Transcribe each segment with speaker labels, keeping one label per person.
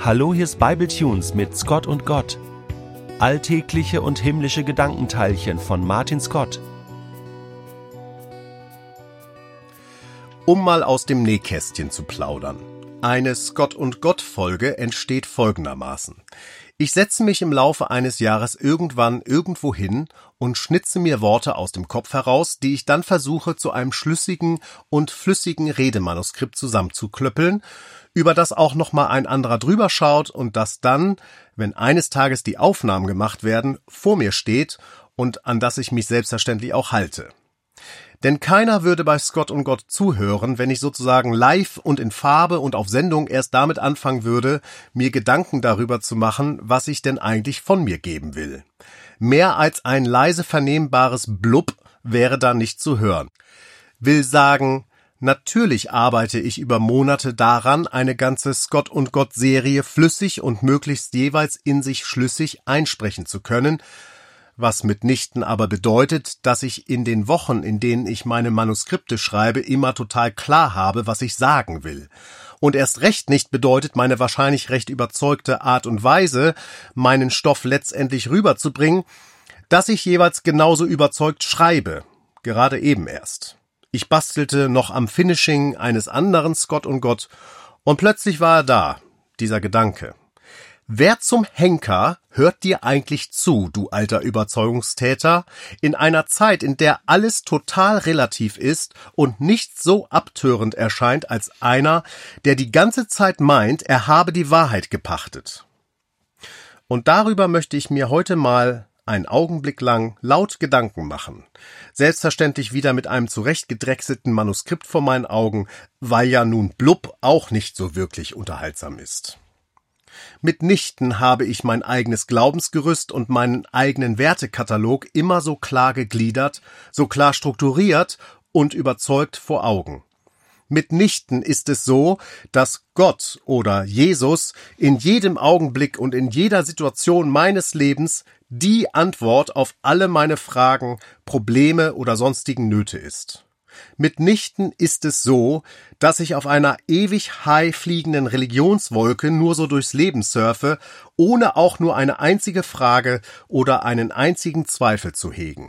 Speaker 1: Hallo, hier ist Bible Tunes mit Scott und Gott. Alltägliche und himmlische Gedankenteilchen von Martin Scott.
Speaker 2: Um mal aus dem Nähkästchen zu plaudern. Eine Scott und Gott-Folge entsteht folgendermaßen. Ich setze mich im Laufe eines Jahres irgendwann irgendwo hin und schnitze mir Worte aus dem Kopf heraus, die ich dann versuche, zu einem schlüssigen und flüssigen Redemanuskript zusammenzuklöppeln, über das auch nochmal ein anderer drüber schaut und das dann, wenn eines Tages die Aufnahmen gemacht werden, vor mir steht und an das ich mich selbstverständlich auch halte. Denn keiner würde bei Scott und Gott zuhören, wenn ich sozusagen live und in Farbe und auf Sendung erst damit anfangen würde, mir Gedanken darüber zu machen, was ich denn eigentlich von mir geben will. Mehr als ein leise vernehmbares Blub wäre da nicht zu hören. Will sagen, natürlich arbeite ich über Monate daran, eine ganze Scott und Gott-Serie flüssig und möglichst jeweils in sich schlüssig einsprechen zu können, was mitnichten aber bedeutet, dass ich in den Wochen, in denen ich meine Manuskripte schreibe, immer total klar habe, was ich sagen will. Und erst recht nicht bedeutet meine wahrscheinlich recht überzeugte Art und Weise, meinen Stoff letztendlich rüberzubringen, dass ich jeweils genauso überzeugt schreibe. Gerade eben erst. Ich bastelte noch am Finishing eines anderen Scott und Gott und plötzlich war er da, dieser Gedanke. Wer zum Henker hört dir eigentlich zu, du alter Überzeugungstäter, in einer Zeit, in der alles total relativ ist und nichts so abtörend erscheint als einer, der die ganze Zeit meint, er habe die Wahrheit gepachtet? Und darüber möchte ich mir heute mal einen Augenblick lang laut Gedanken machen. Selbstverständlich wieder mit einem zurechtgedrechselten Manuskript vor meinen Augen, weil ja nun blub auch nicht so wirklich unterhaltsam ist. Mitnichten habe ich mein eigenes Glaubensgerüst und meinen eigenen Wertekatalog immer so klar gegliedert, so klar strukturiert und überzeugt vor Augen. Mitnichten ist es so, dass Gott oder Jesus in jedem Augenblick und in jeder Situation meines Lebens die Antwort auf alle meine Fragen, Probleme oder sonstigen Nöte ist. Mitnichten ist es so, dass ich auf einer ewig high fliegenden Religionswolke nur so durchs Leben surfe, ohne auch nur eine einzige Frage oder einen einzigen Zweifel zu hegen.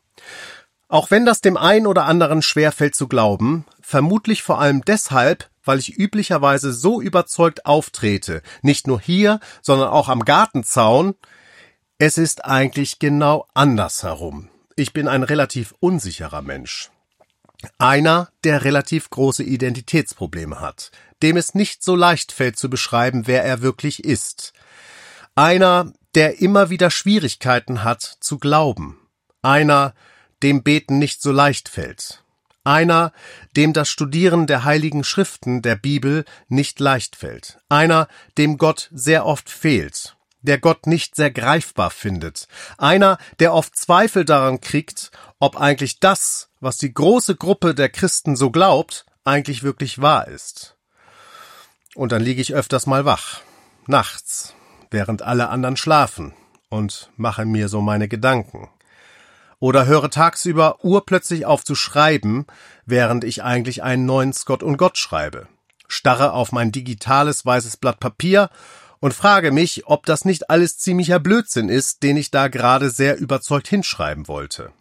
Speaker 2: Auch wenn das dem einen oder anderen schwerfällt zu glauben, vermutlich vor allem deshalb, weil ich üblicherweise so überzeugt auftrete, nicht nur hier, sondern auch am Gartenzaun, es ist eigentlich genau andersherum. Ich bin ein relativ unsicherer Mensch. Einer, der relativ große Identitätsprobleme hat, dem es nicht so leicht fällt zu beschreiben, wer er wirklich ist. Einer, der immer wieder Schwierigkeiten hat zu glauben. Einer, dem Beten nicht so leicht fällt. Einer, dem das Studieren der heiligen Schriften der Bibel nicht leicht fällt. Einer, dem Gott sehr oft fehlt. Der Gott nicht sehr greifbar findet. Einer, der oft Zweifel daran kriegt, ob eigentlich das, was die große Gruppe der Christen so glaubt, eigentlich wirklich wahr ist. Und dann liege ich öfters mal wach, nachts, während alle anderen schlafen und mache mir so meine Gedanken. Oder höre tagsüber urplötzlich auf zu schreiben, während ich eigentlich einen neuen Scott und Gott schreibe. Starre auf mein digitales weißes Blatt Papier und frage mich, ob das nicht alles ziemlicher Blödsinn ist, den ich da gerade sehr überzeugt hinschreiben wollte.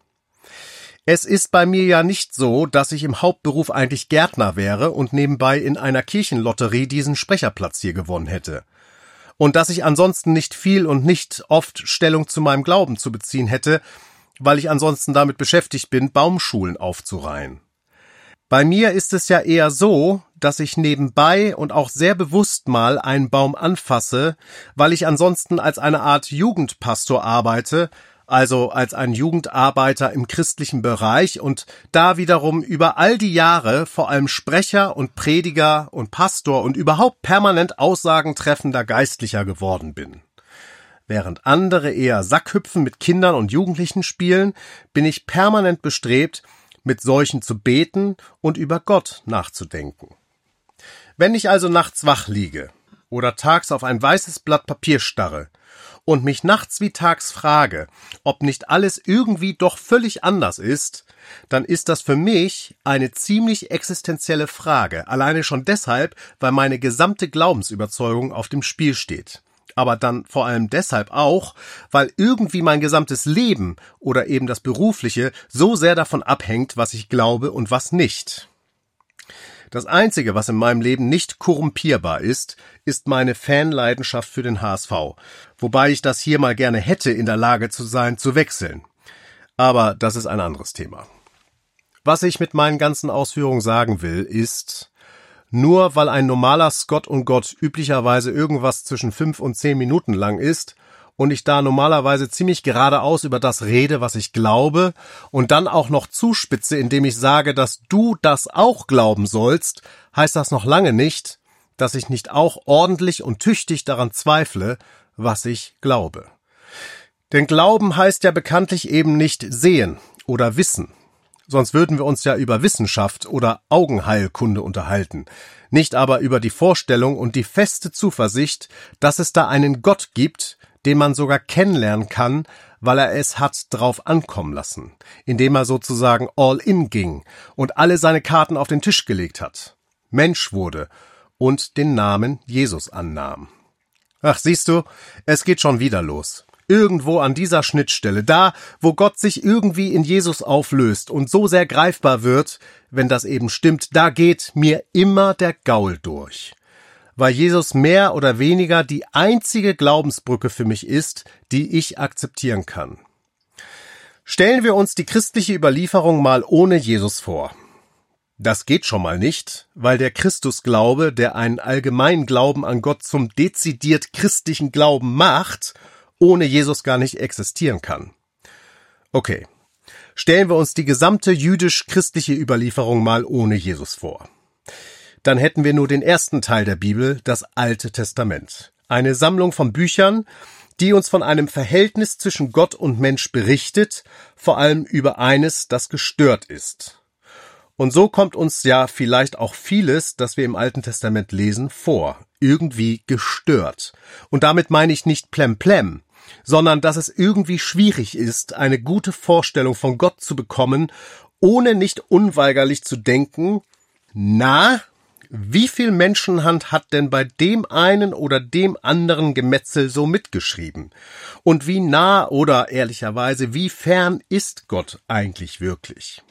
Speaker 2: Es ist bei mir ja nicht so, dass ich im Hauptberuf eigentlich Gärtner wäre und nebenbei in einer Kirchenlotterie diesen Sprecherplatz hier gewonnen hätte. Und dass ich ansonsten nicht viel und nicht oft Stellung zu meinem Glauben zu beziehen hätte, weil ich ansonsten damit beschäftigt bin, Baumschulen aufzureihen. Bei mir ist es ja eher so, dass ich nebenbei und auch sehr bewusst mal einen Baum anfasse, weil ich ansonsten als eine Art Jugendpastor arbeite, also als ein Jugendarbeiter im christlichen Bereich und da wiederum über all die Jahre vor allem Sprecher und Prediger und Pastor und überhaupt permanent Aussagen treffender Geistlicher geworden bin. Während andere eher Sackhüpfen mit Kindern und Jugendlichen spielen, bin ich permanent bestrebt, mit solchen zu beten und über Gott nachzudenken. Wenn ich also nachts wach liege oder tags auf ein weißes Blatt Papier starre und mich nachts wie tags frage, ob nicht alles irgendwie doch völlig anders ist, dann ist das für mich eine ziemlich existenzielle Frage, alleine schon deshalb, weil meine gesamte Glaubensüberzeugung auf dem Spiel steht. Aber dann vor allem deshalb auch, weil irgendwie mein gesamtes Leben oder eben das Berufliche so sehr davon abhängt, was ich glaube und was nicht. Das Einzige, was in meinem Leben nicht korrumpierbar ist, ist meine Fanleidenschaft für den HSV, wobei ich das hier mal gerne hätte, in der Lage zu sein, zu wechseln. Aber das ist ein anderes Thema. Was ich mit meinen ganzen Ausführungen sagen will, ist, nur weil ein normaler Scott und Gott üblicherweise irgendwas zwischen 5 und 10 Minuten lang ist und ich da normalerweise ziemlich geradeaus über das rede, was ich glaube und dann auch noch zuspitze, indem ich sage, dass du das auch glauben sollst, heißt das noch lange nicht, dass ich nicht auch ordentlich und tüchtig daran zweifle, was ich glaube. Denn Glauben heißt ja bekanntlich eben nicht sehen oder wissen. Sonst würden wir uns ja über Wissenschaft oder Augenheilkunde unterhalten, nicht aber über die Vorstellung und die feste Zuversicht, dass es da einen Gott gibt, den man sogar kennenlernen kann, weil er es hat drauf ankommen lassen, indem er sozusagen all in ging und alle seine Karten auf den Tisch gelegt hat, Mensch wurde und den Namen Jesus annahm. Ach, siehst du, es geht schon wieder los. Irgendwo an dieser Schnittstelle, da, wo Gott sich irgendwie in Jesus auflöst und so sehr greifbar wird, wenn das eben stimmt, da geht mir immer der Gaul durch. Weil Jesus mehr oder weniger die einzige Glaubensbrücke für mich ist, die ich akzeptieren kann. Stellen wir uns die christliche Überlieferung mal ohne Jesus vor. Das geht schon mal nicht, weil der Christusglaube, der einen allgemeinen Glauben an Gott zum dezidiert christlichen Glauben macht, ohne Jesus gar nicht existieren kann. Okay, stellen wir uns die gesamte jüdisch-christliche Überlieferung mal ohne Jesus vor. Dann hätten wir nur den ersten Teil der Bibel, das Alte Testament. Eine Sammlung von Büchern, die uns von einem Verhältnis zwischen Gott und Mensch berichtet, vor allem über eines, das gestört ist. Und so kommt uns ja vielleicht auch vieles, das wir im Alten Testament lesen, vor, irgendwie gestört. Und damit meine ich nicht plemplem, sondern dass es irgendwie schwierig ist, eine gute Vorstellung von Gott zu bekommen, ohne nicht unweigerlich zu denken, na, wie viel Menschenhand hat denn bei dem einen oder dem anderen Gemetzel so mitgeschrieben? Und wie nah oder ehrlicherweise wie fern ist Gott eigentlich wirklich?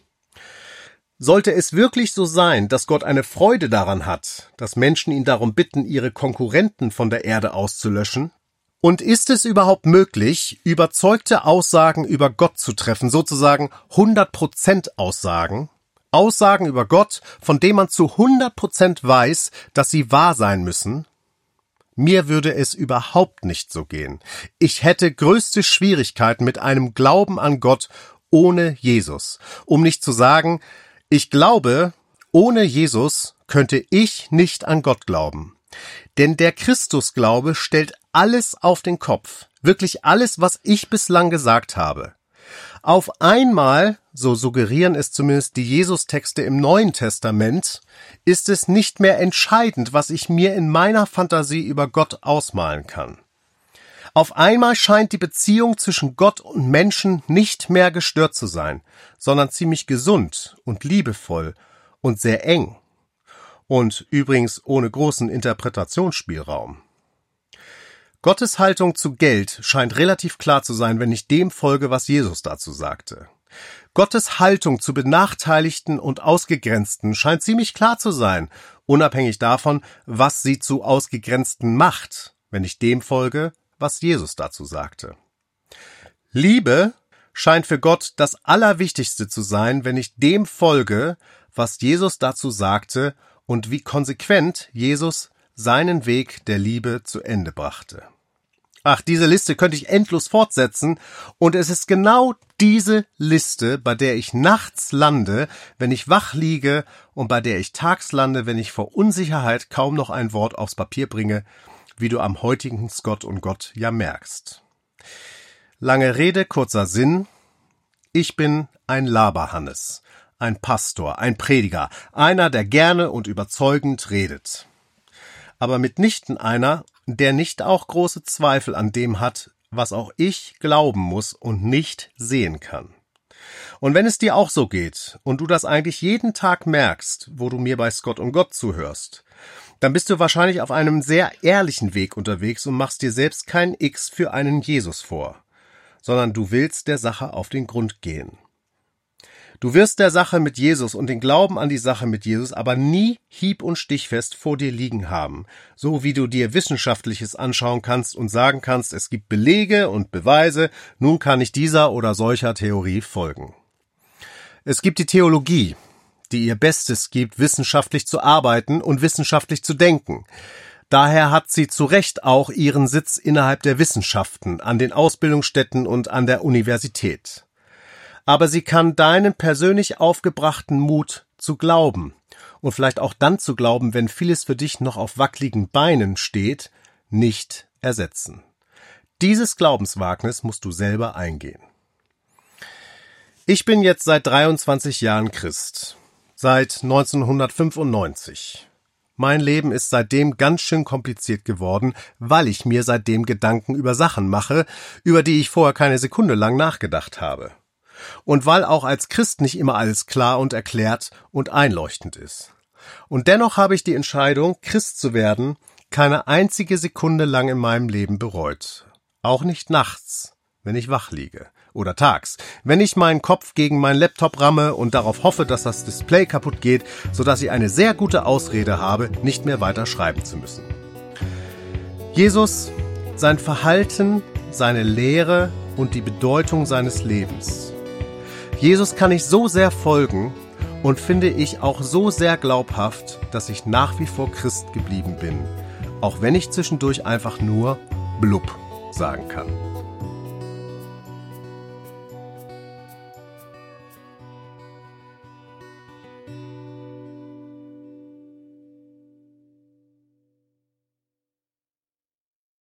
Speaker 2: Sollte es wirklich so sein, dass Gott eine Freude daran hat, dass Menschen ihn darum bitten, ihre Konkurrenten von der Erde auszulöschen? Und ist es überhaupt möglich, überzeugte Aussagen über Gott zu treffen, sozusagen 100% Aussagen? Aussagen über Gott, von denen man zu 100% weiß, dass sie wahr sein müssen? Mir würde es überhaupt nicht so gehen. Ich hätte größte Schwierigkeiten mit einem Glauben an Gott ohne Jesus. Um nicht zu sagen, ich glaube, ohne Jesus könnte ich nicht an Gott glauben. Denn der Christusglaube stellt alles auf den Kopf. Wirklich alles, was ich bislang gesagt habe. Auf einmal, so suggerieren es zumindest die Jesus-Texte im Neuen Testament, ist es nicht mehr entscheidend, was ich mir in meiner Fantasie über Gott ausmalen kann. Auf einmal scheint die Beziehung zwischen Gott und Menschen nicht mehr gestört zu sein, sondern ziemlich gesund und liebevoll und sehr eng. Und übrigens ohne großen Interpretationsspielraum. Gottes Haltung zu Geld scheint relativ klar zu sein, wenn ich dem folge, was Jesus dazu sagte. Gottes Haltung zu Benachteiligten und Ausgegrenzten scheint ziemlich klar zu sein, unabhängig davon, was sie zu Ausgegrenzten macht, wenn ich dem folge, was Jesus dazu sagte. Liebe scheint für Gott das Allerwichtigste zu sein, wenn ich dem folge, was Jesus dazu sagte und wie konsequent Jesus seinen Weg der Liebe zu Ende brachte. Ach, diese Liste könnte ich endlos fortsetzen, und es ist genau diese Liste, bei der ich nachts lande, wenn ich wach liege, und bei der ich tags lande, wenn ich vor Unsicherheit kaum noch ein Wort aufs Papier bringe, wie du am heutigen Scott und Gott ja merkst. Lange Rede, kurzer Sinn. Ich bin ein Laberhannes, ein Pastor, ein Prediger, einer, der gerne und überzeugend redet. Aber mitnichten einer, der nicht auch große Zweifel an dem hat, was auch ich glauben muss und nicht sehen kann. Und wenn es dir auch so geht und du das eigentlich jeden Tag merkst, wo du mir bei Scott und Gott zuhörst, dann bist du wahrscheinlich auf einem sehr ehrlichen Weg unterwegs und machst dir selbst kein X für einen Jesus vor, sondern du willst der Sache auf den Grund gehen. Du wirst der Sache mit Jesus und den Glauben an die Sache mit Jesus aber nie hieb- und stichfest vor dir liegen haben, so wie du dir Wissenschaftliches anschauen kannst und sagen kannst, es gibt Belege und Beweise, nun kann ich dieser oder solcher Theorie folgen. Es gibt die Theologie, die ihr Bestes gibt, wissenschaftlich zu arbeiten und wissenschaftlich zu denken. Daher hat sie zu Recht auch ihren Sitz innerhalb der Wissenschaften, an den Ausbildungsstätten und an der Universität. Aber sie kann deinen persönlich aufgebrachten Mut zu glauben und vielleicht auch dann zu glauben, wenn vieles für dich noch auf wackeligen Beinen steht, nicht ersetzen. Dieses Glaubenswagnis musst du selber eingehen. Ich bin jetzt seit 23 Jahren Christ, seit 1995. Mein Leben ist seitdem ganz schön kompliziert geworden, weil ich mir seitdem Gedanken über Sachen mache, über die ich vorher keine Sekunde lang nachgedacht habe. Und weil auch als Christ nicht immer alles klar und erklärt und einleuchtend ist. Und dennoch habe ich die Entscheidung, Christ zu werden, keine einzige Sekunde lang in meinem Leben bereut. Auch nicht nachts, wenn ich wach liege. Oder tags, wenn ich meinen Kopf gegen meinen Laptop ramme und darauf hoffe, dass das Display kaputt geht, sodass ich eine sehr gute Ausrede habe, nicht mehr weiter schreiben zu müssen. Jesus, sein Verhalten, seine Lehre und die Bedeutung seines Lebens. Jesus kann ich so sehr folgen und finde ich auch so sehr glaubhaft, dass ich nach wie vor Christ geblieben bin, auch wenn ich zwischendurch einfach nur blub sagen kann.